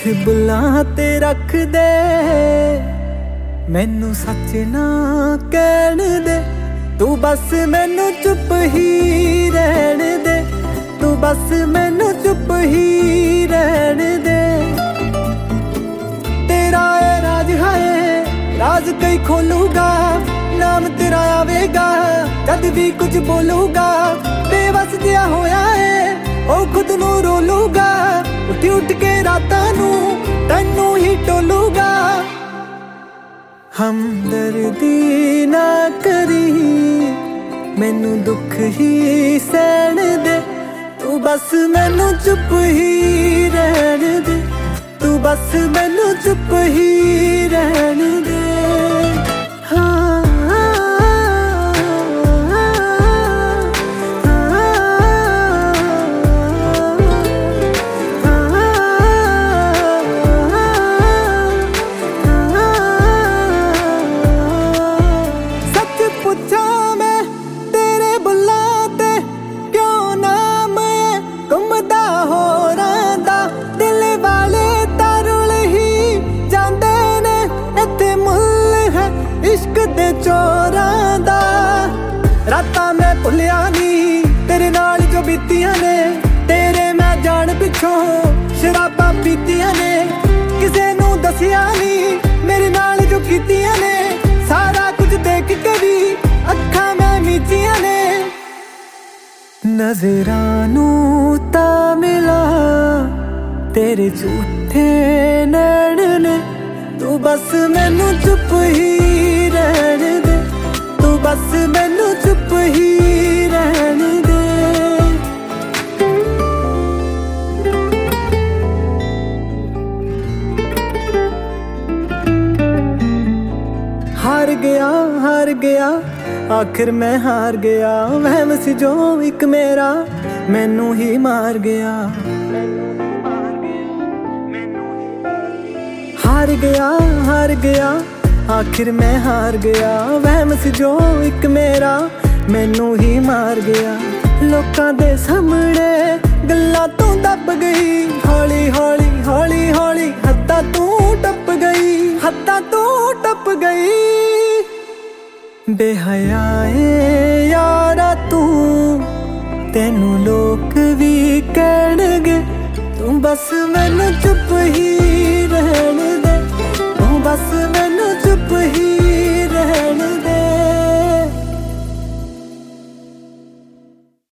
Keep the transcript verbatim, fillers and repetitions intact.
ਇੱਥੇ ਬੁੱਲਾਂ ਤੇ ਰੱਖ ਦੇ, ਮੈਨੂੰ ਸੱਚ ਨਾ ਕਹਿਣ ਦੇ। ਤੂੰ ਬਸ ਮੈਨੂੰ ਚੁੱਪ ਹੀ ਰਹਿਣ ਦੇ, ਤੂੰ ਬਸ ਮੈਨੂੰ ਚੁੱਪ ਹੀ ਰਹਿਣ ਦੇ। ਤੇਰਾ ਇਹ ਰਾਜ ਹੈ, ਰਾਜ ਕਈ ਖੋਲੂਗਾ, ਨਾਮ ਤੇਰਾ ਆਵੇਗਾ ਜਦ ਵੀ ਕੁਝ ਬੋਲੂਗਾ। ਬੇਵਸ ਜਿਹਾ ਹੋਇਆ ਏ ਉਹ ਖੁਦ ਨੂੰ ਰੋਲੂਗਾ, ਉੱਠ ਉੱਠ ਕੇ ਰਾਤਾਂ ਨੂੰ ਤੈਨੂੰ ਹੀ ਟੋਲੂਗਾ। ਹਮਦਰਦੀ ਨਾ ਕਰੀ, ਮੈਨੂੰ ਦੁੱਖ ਹੀ ਸਹਿਣ ਦੇ। ਤੂੰ ਬਸ ਮੈਨੂੰ ਚੁੱਪ ਹੀ ਰਹਿਣ ਦੇ, ਤੂੰ ਬਸ ਮੈਨੂੰ ਚੁੱਪ ਹੀ ਰਹਿਣ ਦੇ। ਚੋਰਾਂ ਦਾ ਰਾਤਾਂ ਮੈਂ ਭੁੱਲਿਆ ਨੀ ਤੇਰੇ ਨਾਲ ਜੋ ਬੀਤੀਆਂ ਨੇ, ਤੇਰੇ ਮੈਂ ਜਾਣ ਪਿੱਛੋਂ ਸ਼ਰਾਬਾਂ ਪੀਤੀਆਂ ਨੇ। ਕਿਸੇ ਨੂੰ ਦੱਸਿਆ ਨੀ ਮੇਰੇ ਨਾਲ ਜੋ ਕੀਤੀਆਂ ਨੇ, ਸਾਰਾ ਕੁਝ ਦੇਖ ਕੇ ਵੀ ਅੱਖਾਂ ਮੈਂ ਮੀਚੀਆਂ ਨੇ। ਨਜ਼ਰਾਂ ਨੂੰ ਤਾਂ ਮਿਲਾ ਤੇਰੇ ਝੂਠੇ ਨੈਣ ਨੇ, ਤੂੰ ਬਸ ਮੈਨੂੰ ਚੁੱਪ ਹੀ ਰਹਿਣ ਦੇ, ਤੂੰ ਬਸ ਮੈਨੂੰ ਚੁੱਪ ਹੀ ਰਹਿਣ ਦੇ। ਹਾਰ ਗਿਆ ਹਾਰ ਗਿਆ ਆਖਿਰ ਮੈਂ ਹਾਰ ਗਿਆ, ਵਹਿਮ ਸੀ ਜੋ ਇੱਕ ਮੇਰਾ ਮੈਨੂੰ ਹੀ ਮਾਰ ਗਿਆ। ਹਾਰ ਗਿਆ ਹਾਰ ਗਿਆ ਆਖਿਰ ਮੈਂ ਹਾਰ ਗਿਆ, ਵਹਿਮ ਸੀ ਜੋ ਇੱਕ ਮੇਰਾ ਮੈਨੂੰ ਹੀ ਮਾਰ ਗਿਆ। ਲੋਕਾਂ ਦੇ ਸਾਹਮਣੇ ਗੱਲਾਂ ਤੋਂ ਦੱਬ ਗਈ, ਹੌਲੀ ਹੌਲੀ ਹੌਲੀ ਹੌਲੀ ਹੱਦਾਂ ਤੂੰ ਟੱਪ ਗਈ, ਹੱਦਾਂ ਤੂੰ ਟੱਪ ਗਈ। ਬੇਹਯਾ ਏ ਯਾਰਾ ਤੂੰ, ਤੈਨੂੰ ਲੋਕ ਵੀ ਕਹਿਣਗੇ, ਤੂੰ ਬਸ ਮੈਨੂੰ ਚੁੱਪ ਹੀ ਰਹਿ